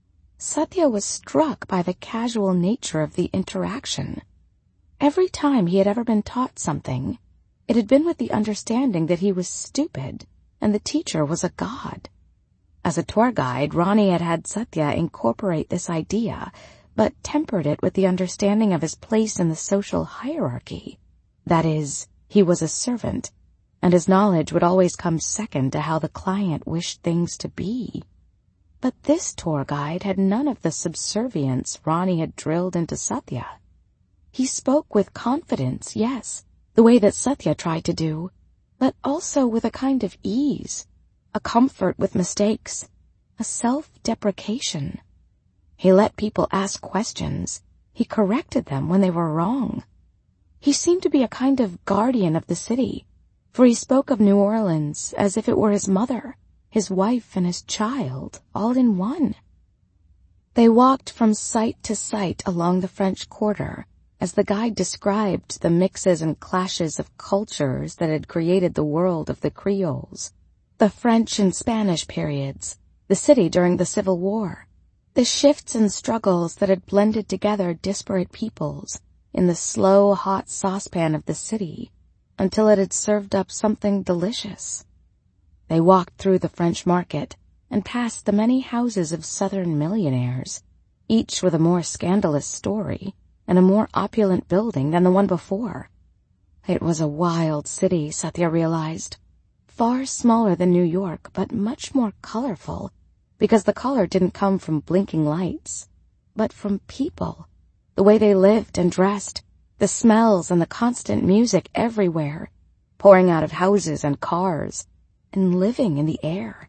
Satya was struck by the casual nature of the interaction. Every time he had ever been taught something, it had been with the understanding that he was stupid and the teacher was a god. As a tour guide, Ronnie had had Satya incorporate this idea, but tempered it with the understanding of his place in the social hierarchy. That is, he was a servant, and his knowledge would always come second to how the client wished things to be. But this tour guide had none of the subservience Ronnie had drilled into Satya. He spoke with confidence, yes, the way that Satya tried to do, but also with a kind of ease, a comfort with mistakes, a self-deprecation. He let people ask questions. He corrected them when they were wrong. He seemed to be a kind of guardian of the city, for he spoke of New Orleans as if it were his mother, his wife, and his child, all in one. They walked from site to site along the French Quarter, as the guide described the mixes and clashes of cultures that had created the world of the Creoles, the French and Spanish periods, the city during the Civil War, the shifts and struggles that had blended together disparate peoples in the slow, hot saucepan of the city until it had served up something delicious. They walked through the French market and past the many houses of southern millionaires, each with a more scandalous story and a more opulent building than the one before. It was a wild city, Satya realized, far smaller than New York, but much more colorful, because the color didn't come from blinking lights, but from people, the way they lived and dressed, the smells and the constant music everywhere, pouring out of houses and cars, and living in the air.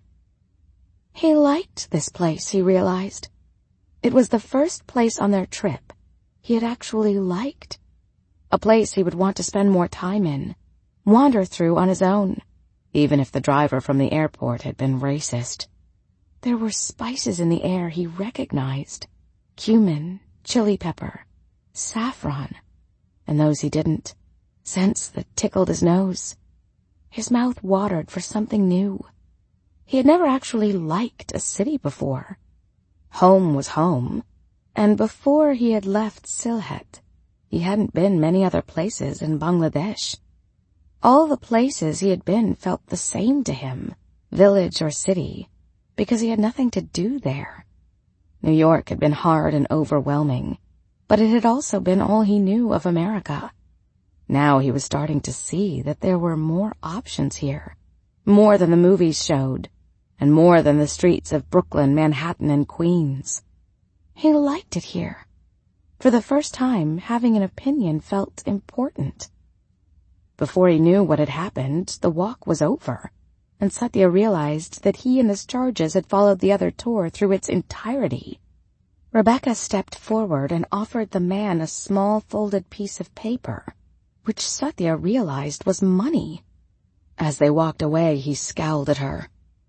He liked this place, he realized. It was the first place on their trip he had actually liked, a place he would want to spend more time in, wander through on his own, even if the driver from the airport had been racist. There were spices in the air he recognized, cumin, chili pepper, saffron, and those he didn't, scents that tickled his nose. His mouth watered for something new. He had never actually liked a city before. Home was home, and before he had left Sylhet, he hadn't been many other places in Bangladesh. All the places he had been felt the same to him, village or city, because he had nothing to do there. New York had been hard and overwhelming, but it had also been all he knew of America. Now he was starting to see that there were more options here, more than the movies showed, and more than the streets of Brooklyn, Manhattan, and Queens. He liked it here. For the first time, having an opinion felt important. Before he knew what had happened, the walk was over, and Satya realized that he and his charges had followed the other tour through its entirety. Rebecca stepped forward and offered the man a small folded piece of paper, which Satya realized was money. As they walked away, he scowled at her.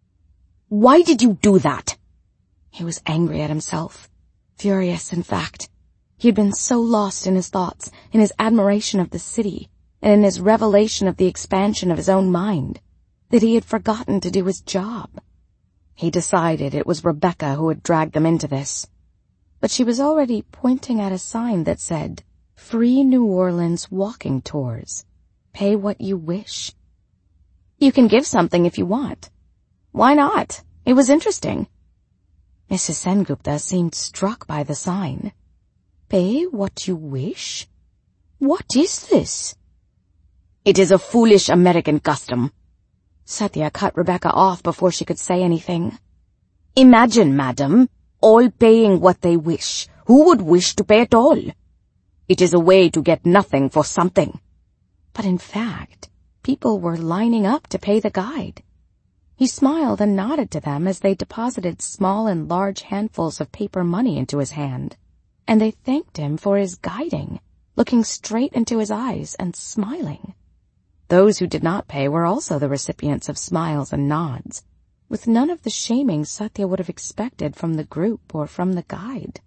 "Why did you do that?" He was angry at himself. Furious, in fact. He had been so lost in his thoughts, in his admiration of the city, and in his revelation of the expansion of his own mind, that he had forgotten to do his job. He decided it was Rebecca who had dragged them into this. But she was already pointing at a sign that said, "Free New Orleans Walking Tours. Pay what you wish." "You can give something if you want." "Why not? It was interesting." Missus Sengupta seemed struck by the sign. "Pay what you wish? What is this?" "It is a foolish American custom." Satya cut Rebecca off before she could say anything. "Imagine, madam, all paying what they wish. Who would wish to pay at all? It is a way to get nothing for something." But in fact, people were lining up to pay the guide. He smiled and nodded to them as they deposited small and large handfuls of paper money into his hand, and they thanked him for his guiding, looking straight into his eyes and smiling. Those who did not pay were also the recipients of smiles and nods, with none of the shaming Satya would have expected from the group or from the guide.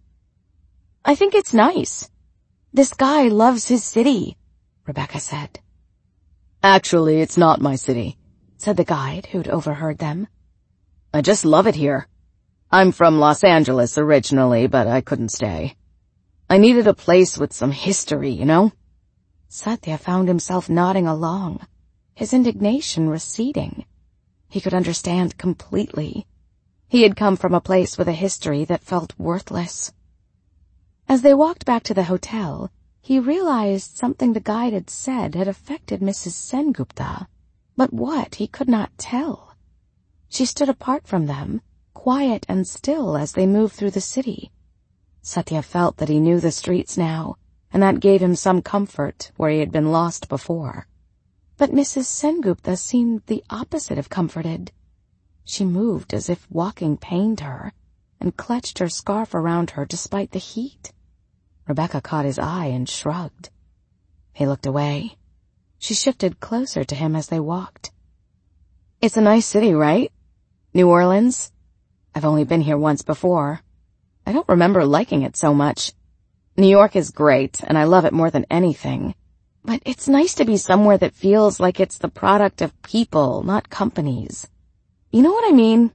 "I think it's nice. This guy loves his city," Rebecca said. "Actually, it's not my city," said the guide who'd overheard them. "I just love it here. I'm from Los Angeles originally, but I couldn't stay. I needed a place with some history, you know?" Satya found himself nodding along, his indignation receding. He could understand completely. He had come from a place with a history that felt worthless. As they walked back to the hotel, he realized something the guide had said had affected Missus Sengupta, but what he could not tell. She stood apart from them, quiet and still as they moved through the city. Satya felt that he knew the streets now, and that gave him some comfort where he had been lost before. But Missus Sengupta seemed the opposite of comforted. She moved as if walking pained her, and clutched her scarf around her despite the heat. Rebecca caught his eye and shrugged. He looked away. She shifted closer to him as they walked. "It's a nice city, right? New Orleans? I've only been here once before. I don't remember liking it so much. New York is great, and I love it more than anything. But it's nice to be somewhere that feels like it's the product of people, not companies. You know what I mean?"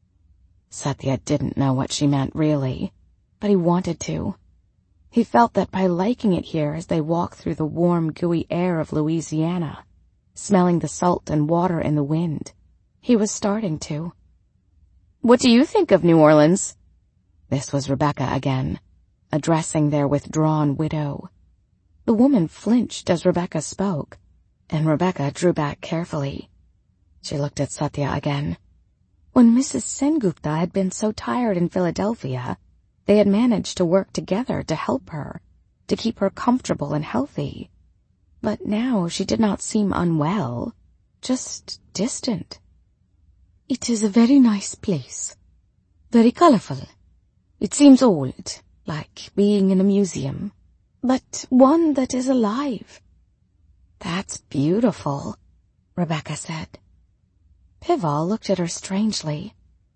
Satya didn't know what she meant really, but he wanted to. He felt that by liking it here as they walked through the warm, gooey air of Louisiana, smelling the salt and water in the wind, he was starting to. "What do you think of New Orleans?" This was Rebecca again, addressing their withdrawn widow. The woman flinched as Rebecca spoke, and Rebecca drew back carefully. She looked at Satya again. When Missus Sengupta had been so tired in Philadelphia, they had managed to work together to help her, to keep her comfortable and healthy. But now she did not seem unwell, just distant. "It is a very nice place. Very colorful. It seems old, like being in a museum, but one that is alive." "That's beautiful," Rebecca said. Pival looked at her strangely.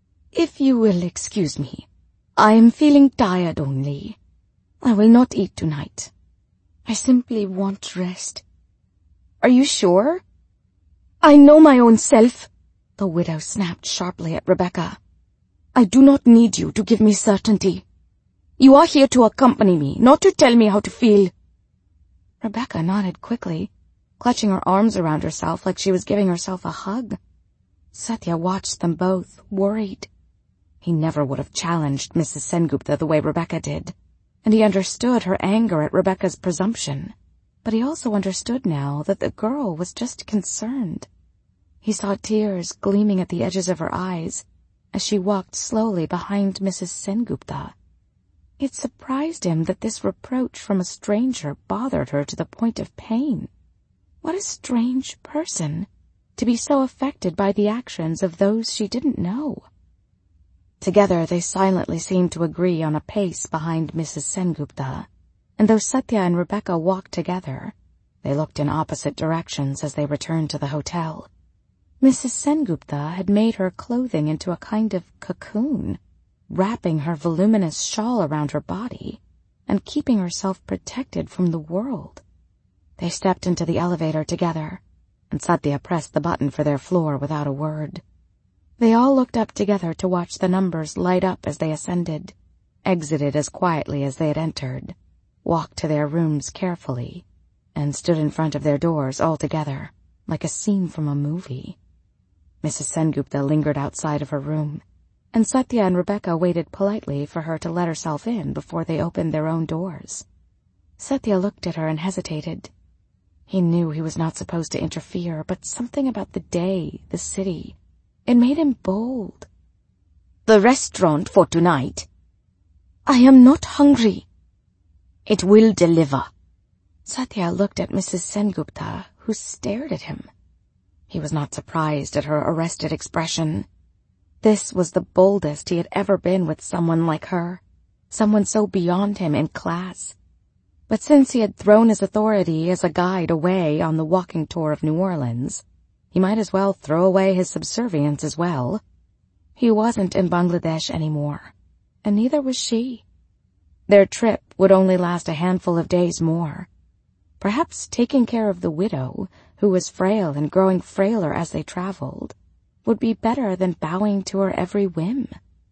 "If you will excuse me, I am feeling tired only. I will not eat tonight. I simply want rest." "Are you sure?" "I know my own self," the widow snapped sharply at Rebecca. "I do not need you to give me certainty. You are here to accompany me, not to tell me how to feel." Rebecca nodded quickly, clutching her arms around herself like she was giving herself a hug. Satya watched them both, worried. He never would have challenged Missus Sengupta the way Rebecca did, and he understood her anger at Rebecca's presumption, but he also understood now that the girl was just concerned. He saw tears gleaming at the edges of her eyes as she walked slowly behind Missus Sengupta. It surprised him that this reproach from a stranger bothered her to the point of pain. What a strange person, to be so affected by the actions of those she didn't know. Together they silently seemed to agree on a pace behind Missus Sengupta, and though Satya and Rebecca walked together, they looked in opposite directions as they returned to the hotel. Missus Sengupta had made her clothing into a kind of cocoon, wrapping her voluminous shawl around her body and keeping herself protected from the world. They stepped into the elevator together, and Satya pressed the button for their floor without a word. They all looked up together to watch the numbers light up as they ascended, exited as quietly as they had entered, walked to their rooms carefully, and stood in front of their doors all together, like a scene from a movie. Missus Sengupta lingered outside of her room, and Satya and Rebecca waited politely for her to let herself in before they opened their own doors. Satya looked at her and hesitated. He knew he was not supposed to interfere, but something about the day, the city, it made him bold. "The restaurant for tonight." "I am not hungry." "It will deliver." Satya looked at Missus Sengupta, who stared at him. He was not surprised at her arrested expression. This was the boldest he had ever been with someone like her, someone so beyond him in class. But since he had thrown his authority as a guide away on the walking tour of New Orleans, he might as well throw away his subservience as well. He wasn't in Bangladesh anymore, and neither was she. Their trip would only last a handful of days more. Perhaps taking care of the widow, who was frail and growing frailer as they traveled, would be better than bowing to her every whim.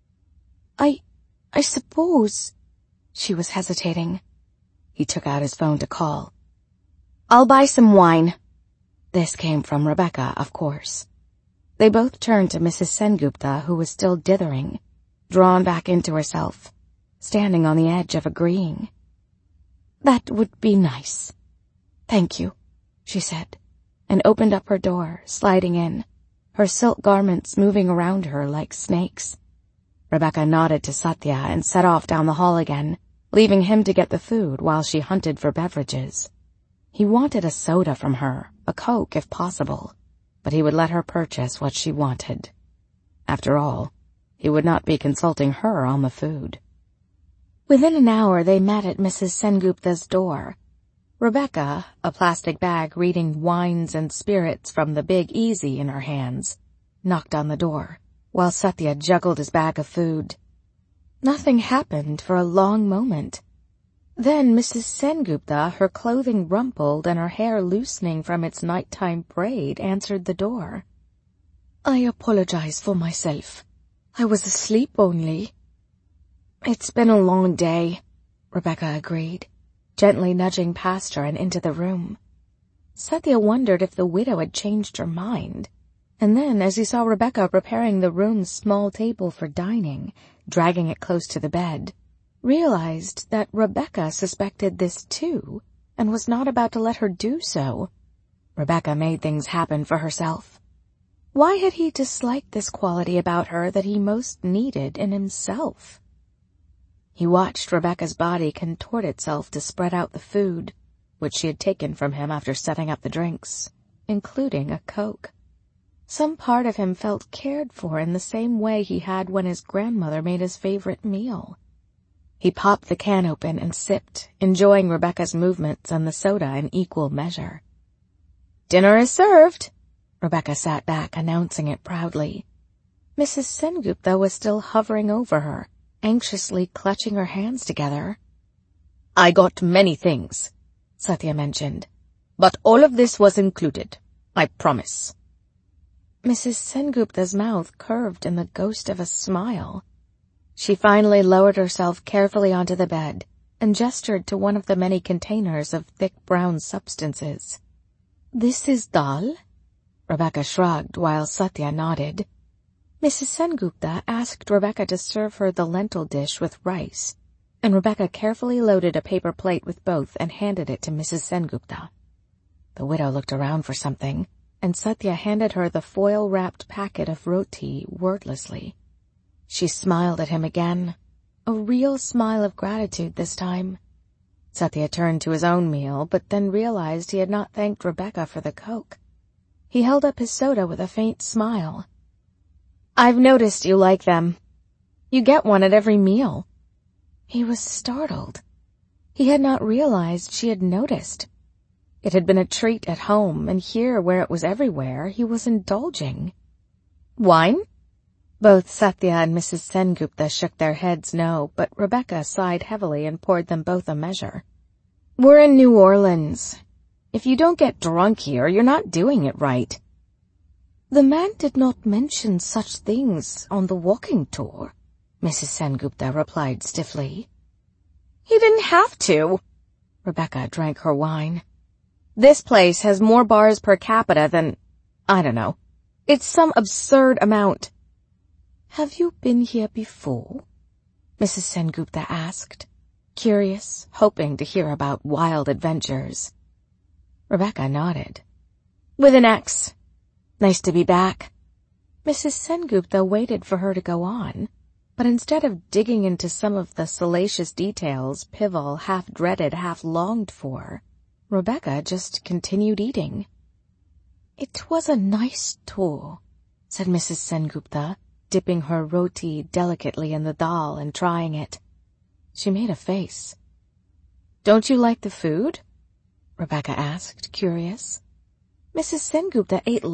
I, I suppose... She was hesitating. He took out his phone to call. "I'll buy some wine." This came from Rebecca, of course. They both turned to Missus Sengupta, who was still dithering, drawn back into herself, standing on the edge of agreeing. "That would be nice. Thank you," she said, and opened up her door, sliding in, her silk garments moving around her like snakes. Rebecca nodded to Satya and set off down the hall again, leaving him to get the food while she hunted for beverages. He wanted a soda from her, a Coke if possible, but he would let her purchase what she wanted. After all, he would not be consulting her on the food. Within an hour they met at Missus Sengupta's door. Rebecca, a plastic bag reading wines and spirits from the Big Easy in her hands, knocked on the door, while Satya juggled his bag of food. Nothing happened for a long moment. Then Missus Sengupta, her clothing rumpled and her hair loosening from its nighttime braid, answered the door. "I apologize for myself. I was asleep only." "It's been a long day," Rebecca agreed, gently nudging past her and into the room. Satya wondered if the widow had changed her mind, and then, as he saw Rebecca preparing the room's small table for dining, dragging it close to the bed, realized that Rebecca suspected this too, and was not about to let her do so. Rebecca made things happen for herself. Why had he disliked this quality about her that he most needed in himself? He watched Rebecca's body contort itself to spread out the food, which she had taken from him after setting up the drinks, including a Coke. Some part of him felt cared for in the same way he had when his grandmother made his favorite meal. He popped the can open and sipped, enjoying Rebecca's movements and the soda in equal measure. "Dinner is served." Rebecca sat back, announcing it proudly. Missus Sengupta was still hovering over her, anxiously clutching her hands together. "I got many things," Satya mentioned, "but all of this was included, I promise." Missus Sengupta's mouth curved in the ghost of a smile. She finally lowered herself carefully onto the bed and gestured to one of the many containers of thick brown substances. "This is dal?" Rebecca shrugged while Satya nodded. Missus Sengupta asked Rebecca to serve her the lentil dish with rice, and Rebecca carefully loaded a paper plate with both and handed it to Missus Sengupta. The widow looked around for something, and Satya handed her the foil-wrapped packet of roti wordlessly. She smiled at him again, a real smile of gratitude this time. Satya turned to his own meal, but then realized he had not thanked Rebecca for the Coke. He held up his soda with a faint smile. "I've noticed you like them. You get one at every meal." He was startled. He had not realized she had noticed. It had been a treat at home, and here, where it was everywhere, he was indulging. "Wine?" Both Satya and Missus Sengupta shook their heads no, but Rebecca sighed heavily and poured them both a measure. "We're in New Orleans. If you don't get drunk here, you're not doing it right." "The man did not mention such things on the walking tour," Missus Sengupta replied stiffly. "He didn't have to." Rebecca drank her wine. "This place has more bars per capita than, I don't know. It's some absurd amount." "Have you been here before?" Missus Sengupta asked, curious, hoping to hear about wild adventures. Rebecca nodded. "With an ex. Nice to be back." Missus Sengupta waited for her to go on, but instead of digging into some of the salacious details Pival half dreaded, half longed for, Rebecca just continued eating. It was a nice tour, said Missus Sengupta, dipping her roti delicately in the dal and trying it. She made a face. Don't you like the food? Rebecca asked, curious. Missus Sengupta ate